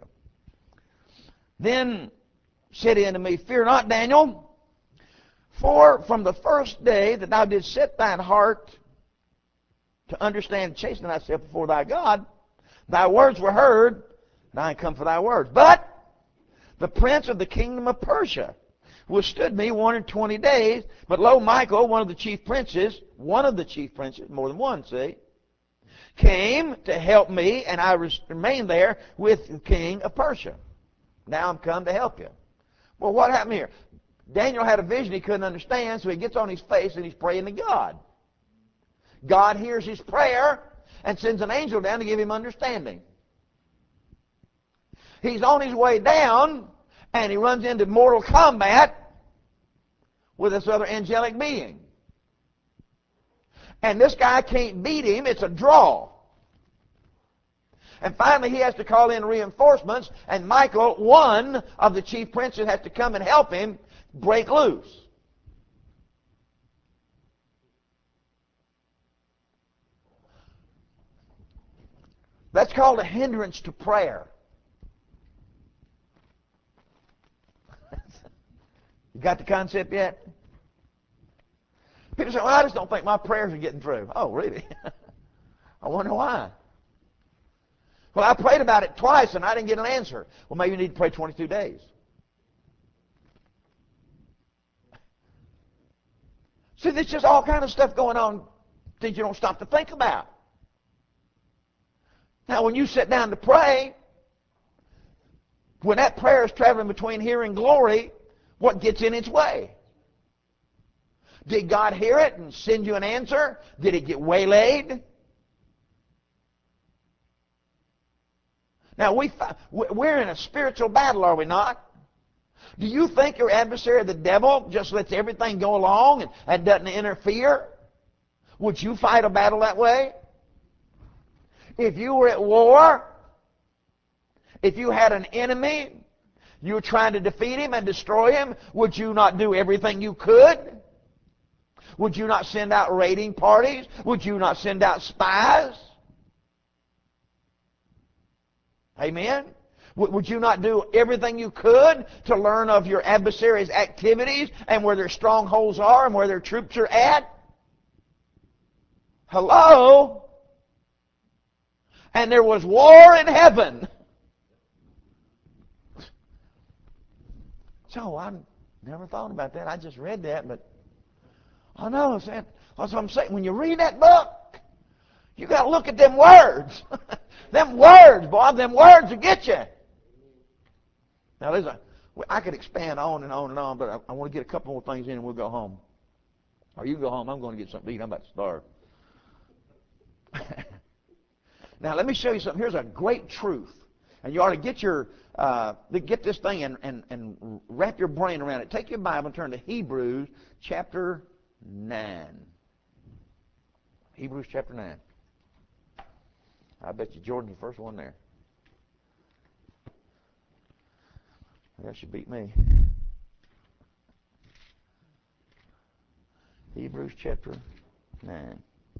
Then said he unto me, fear not, Daniel, for from the first day that thou didst set thine heart to understand and chasten thyself before thy God, thy words were heard, and I am come for thy words. But the prince of the kingdom of Persia withstood me 120 days. But lo, Michael, one of the chief princes, more than one, see, came to help me, and I remained there with the king of Persia. Now I'm come to help you. Well, what happened here? Daniel had a vision he couldn't understand, so he gets on his face and he's praying to God. God hears his prayer and sends an angel down to give him understanding. He's on his way down, and he runs into mortal combat with this other angelic being. And this guy can't beat him. It's a draw. And finally he has to call in reinforcements, and Michael, one of the chief princes, has to come and help him break loose. That's called a hindrance to prayer. You got the concept yet? People say, well, I just don't think my prayers are getting through. Oh, really? I wonder why. Well, I prayed about it twice and I didn't get an answer. Well, maybe you need to pray 22 days. See, there's just all kind of stuff going on that you don't stop to think about. Now, when you sit down to pray, when that prayer is traveling between here and glory, what gets in its way? Did God hear it and send you an answer? Did it get waylaid? Now, we're in a spiritual battle, are we not? Do you think your adversary, the devil, just lets everything go along and doesn't interfere? Would you fight a battle that way? If you were at war, if you had an enemy, you were trying to defeat him and destroy him, would you not do everything you could? Would you not send out raiding parties? Would you not send out spies? Amen? Would you not do everything you could to learn of your adversary's activities and where their strongholds are and where their troops are at? Hello? And there was war in heaven. So I never thought about that. I just read that, but I know. That's what I'm saying. When you read that book, you got to look at them words. Them words, boy, them words will get you. Now, I could expand on and on and on, but I want to get a couple more things in and we'll go home. Or you go home. I'm going to get something to eat. I'm about to starve. Now, let me show you something. Here's a great truth. And you ought to get this thing and wrap your brain around it. Take your Bible and turn to Hebrews chapter 9. Hebrews chapter 9. I bet you Jordan's the first one there. That should beat me. Hebrews chapter 9.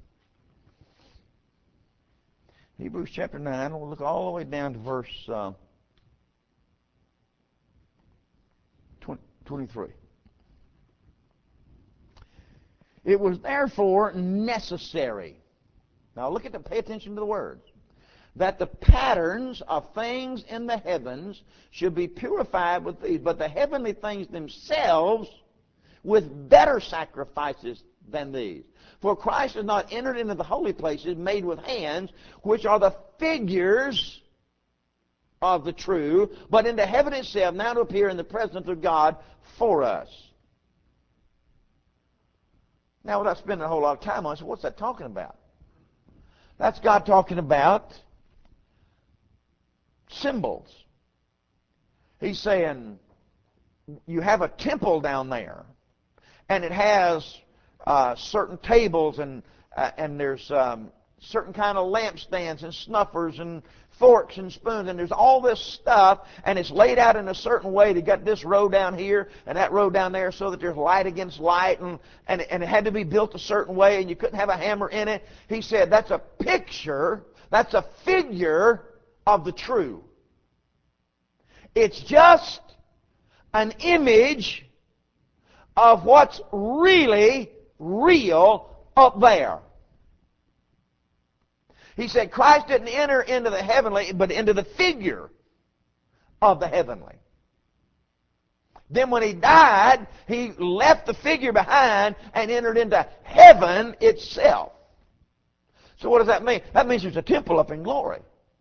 Hebrews chapter 9, we'll look all the way down to verse 23. It was therefore necessary. Now look at pay attention to the words. That the patterns of things in the heavens should be purified with these, but the heavenly things themselves with better sacrifices than these. For Christ has not entered into the holy places made with hands, which are the figures of the true, but into heaven itself, now to appear in the presence of God for us. Now, without spending a whole lot of time on it, so what's that talking about? That's God talking about symbols. He's saying you have a temple down there, and it has certain tables, and there's certain kind of lampstands and snuffers and forks and spoons, and there's all this stuff, and it's laid out in a certain way. They got this row down here and that row down there so that there's light against light, and it had to be built a certain way, and you couldn't have a hammer in it. He said that's a picture, that's a figure of the true. It's just an image of what's really real up there. He said Christ didn't enter into the heavenly, but into the figure of the heavenly. Then when he died, he left the figure behind and entered into heaven itself. So what does that mean? That means there's a temple up in glory.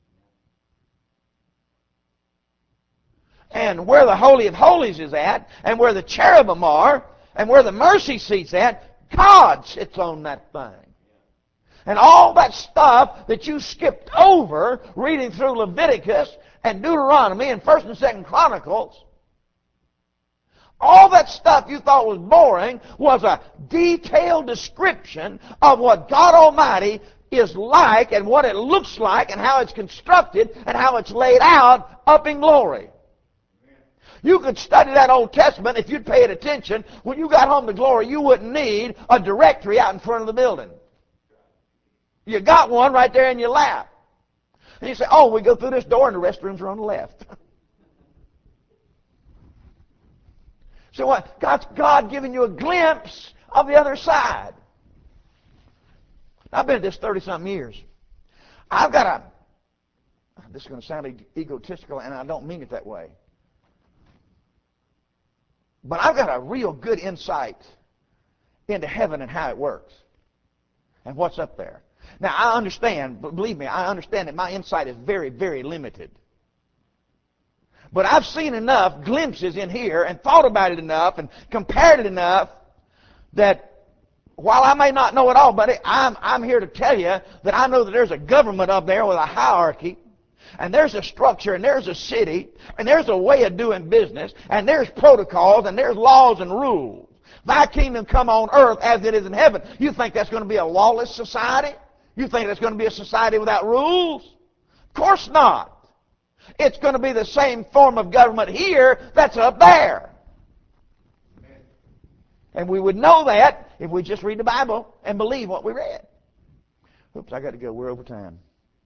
And where the Holy of Holies is at, and where the cherubim are, and where the mercy seat's at, God sits on that thing. And all that stuff that you skipped over reading through Leviticus and Deuteronomy and 1st and 2nd Chronicles, all that stuff you thought was boring was a detailed description of what God Almighty is like and what it looks like and how it's constructed and how it's laid out up in glory. You could study that Old Testament if you'd paid attention. When you got home to glory, you wouldn't need a directory out in front of the building. You got one right there in your lap. And you say, oh, we go through this door and the restrooms are on the left. So what? God giving you a glimpse of the other side. I've been at this 30-something years. I've got this is going to sound egotistical, and I don't mean it that way. But I've got a real good insight into heaven and how it works and what's up there. Now, I understand, believe me, I understand that my insight is very, very limited. But I've seen enough glimpses in here and thought about it enough and compared it enough that while I may not know it all, buddy, I'm here to tell you that I know that there's a government up there with a hierarchy, and there's a structure, and there's a city, and there's a way of doing business, and there's protocols, and there's laws and rules. Thy kingdom come on earth as it is in heaven. You think that's going to be a lawless society? You think that's going to be a society without rules? Of course not. It's going to be the same form of government here that's up there. And we would know that if we just read the Bible and believe what we read. Oops, I got to go. We're over time.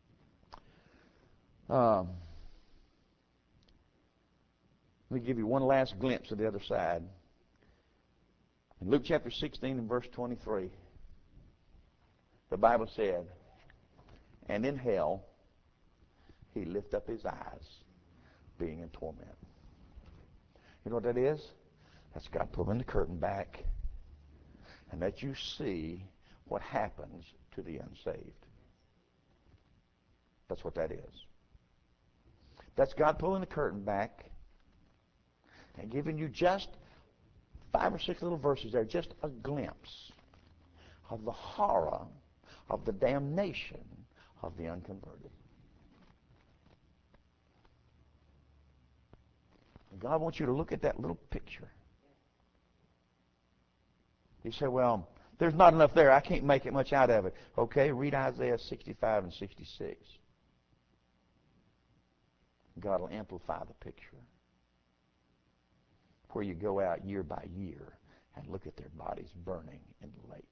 Let me give you one last glimpse of the other side. In Luke chapter 16 and verse 23, the Bible said, and in hell he lift up his eyes, being in torment. You know what that is? That's God pulling the curtain back and let you see what happens to the unsaved. That's what that is. That's God pulling the curtain back and giving you just 5 or 6 little verses there, just a glimpse of the horror of the damnation of the unconverted. God wants you to look at that little picture. You say, well, there's not enough there. I can't make it much out of it. Okay, read Isaiah 65 and 66. God will amplify the picture. Where you go out year by year and look at their bodies burning in the lake.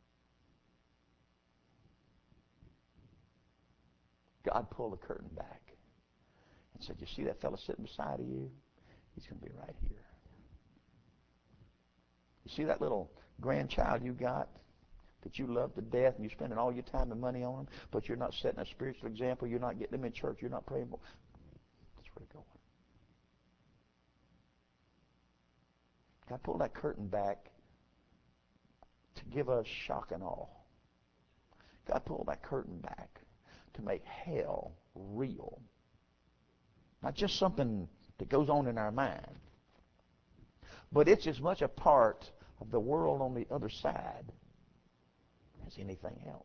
God pulled the curtain back and said, you see that fellow sitting beside of you? He's going to be right here. You see that little grandchild you got that you love to death and you're spending all your time and money on them, but you're not setting a spiritual example, you're not getting them in church, you're not praying for. That's where they're going. God pulled that curtain back to give us shock and awe. God pulled that curtain back to make hell real. Not just something that goes on in our mind, but it's as much a part of the world on the other side as anything else.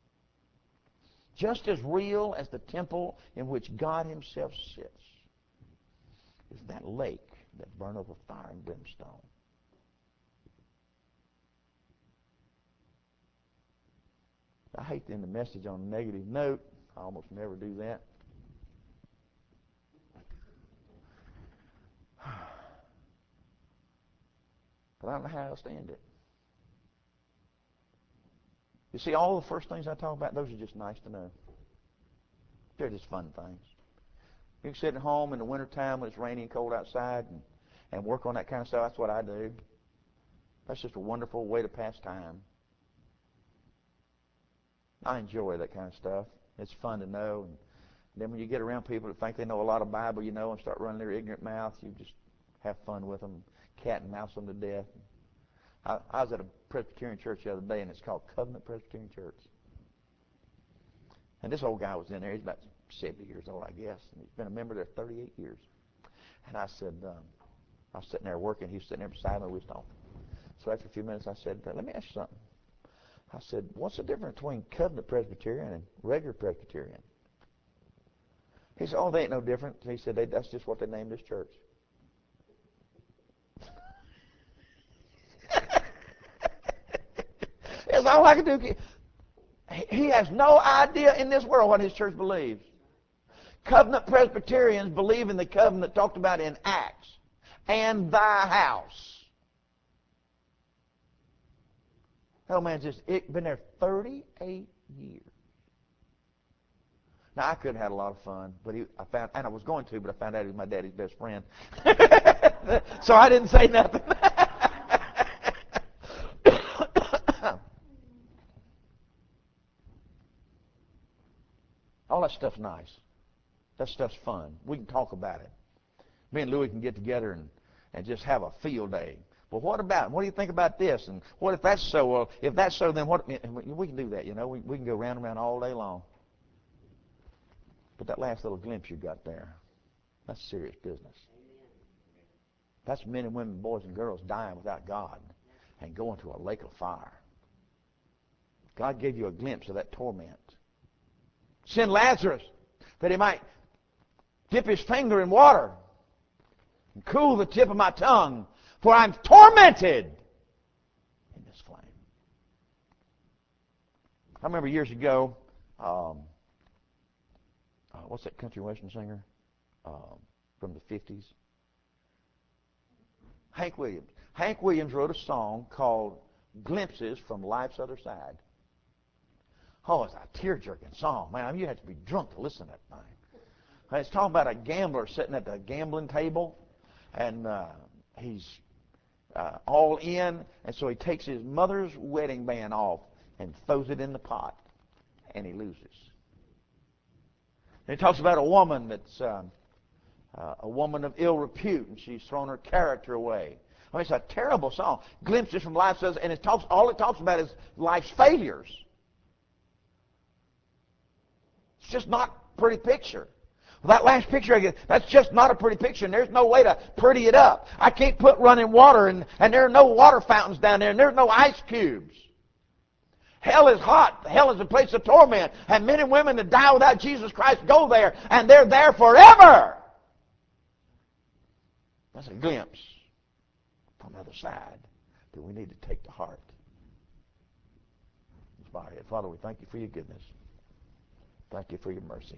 Just as real as the temple in which God himself sits is that lake that burned over fire and brimstone. I hate to end the message on a negative note. I almost never do that. But I don't know how I'll stand it. You see, all the first things I talk about, those are just nice to know. They're just fun things. You can sit at home in the wintertime when it's rainy and cold outside and work on that kind of stuff. That's what I do. That's just a wonderful way to pass time. I enjoy that kind of stuff. It's fun to know. And then when you get around people that think they know a lot of Bible, you know, and start running their ignorant mouths, you just have fun with them, cat and mouse them to death. I was at a Presbyterian church the other day, and it's called Covenant Presbyterian Church. And this old guy was in there. He's about 70 years old, I guess. And he's been a member there 38 years. And I said, I was sitting there working. He was sitting there beside me. We was talking. So after a few minutes, I said, let me ask you something. I said, what's the difference between Covenant Presbyterian and regular Presbyterian? He said, oh, they ain't no different. He said, that's just what they named this church. That's all I can do. He has no idea in this world what his church believes. Covenant Presbyterians believe in the covenant talked about in Acts. And thy house. Oh man, just been there 38 years. Now, I could have had a lot of fun, but I was going to, but I found out he was my daddy's best friend. So I didn't say nothing. All that stuff's nice. That stuff's fun. We can talk about it. Me and Louis can get together and just have a field day. Well, what do you think about this? And what if that's so? Well, if that's so, then what? We can do that, you know. We can go round and round all day long. But that last little glimpse you got there, that's serious business. That's men and women, boys and girls dying without God and going to a lake of fire. God gave you a glimpse of that torment. Send Lazarus that he might dip his finger in water and cool the tip of my tongue, for I'm tormented in this flame. I remember years ago, what's that country western singer from the 50s? Hank Williams. Hank Williams wrote a song called Glimpses from Life's Other Side. Oh, it's a tear-jerking song. Man, you have to be drunk to listen to that thing. It's talking about a gambler sitting at the gambling table, and he's all in, and so he takes his mother's wedding band off and throws it in the pot, and he loses. And it talks about a woman that's a woman of ill repute, and she's thrown her character away. I mean, it's a terrible song. Glimpses from life says, and all it talks about is life's failures. It's just not a pretty picture. Well, that last picture I get, that's just not a pretty picture, and there's no way to pretty it up. I can't put running water, and there are no water fountains down there, and there's no ice cubes. Hell is hot. Hell is a place of torment, and men and women that die without Jesus Christ go there, and they're there forever. That's a glimpse from the other side that we need to take to heart. Let's bow our head. Father, we thank you for your goodness. Thank you for your mercy.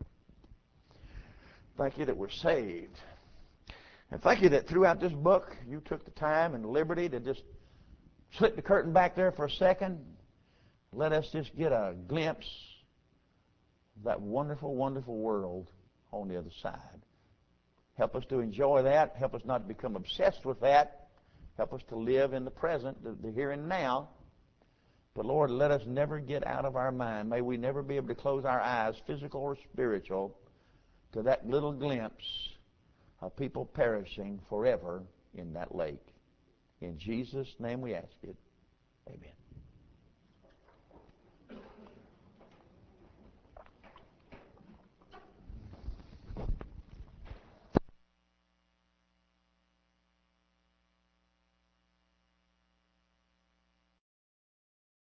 Thank you that we're saved. And thank you that throughout this book, you took the time and the liberty to just slip the curtain back there for a second. Let us just get a glimpse of that wonderful, wonderful world on the other side. Help us to enjoy that. Help us not to become obsessed with that. Help us to live in the present, the here and now. But Lord, let us never get out of our mind. May we never be able to close our eyes, physical or spiritual, to that little glimpse of people perishing forever in that lake. In Jesus' name we ask it. Amen.